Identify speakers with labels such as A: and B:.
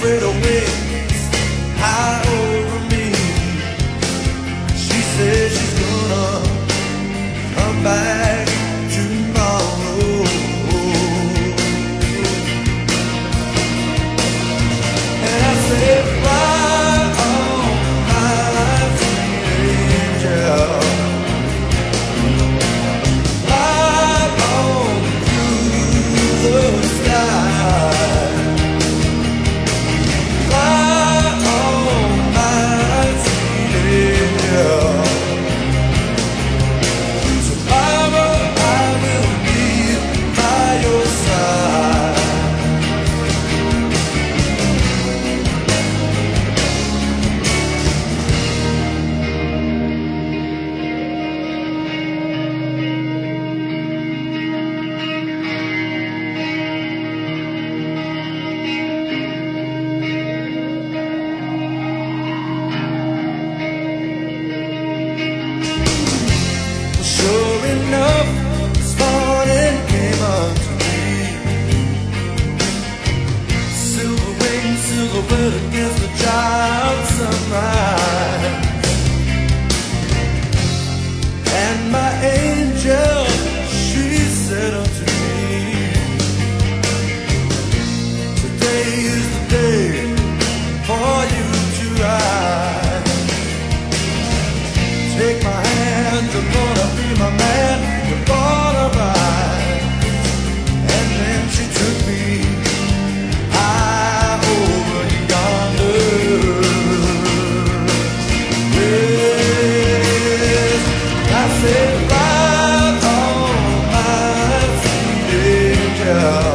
A: spread her wings high over me. She says she's gonna come back tomorrow. And I said, fly on, my sweet angel. Fly on through the sky. Fly on, my sweet angel. Tomorrow I will be by your side. Sure enough, this morning came unto me. Silver wings, silhouette against the child sunrise. And my angel, she said unto me, today is the day for you to ride. Take my hand, you're gonna be my man, you're gonna ride. And then she took me high over yonder. Yes, I said, ride on, my sweet angel.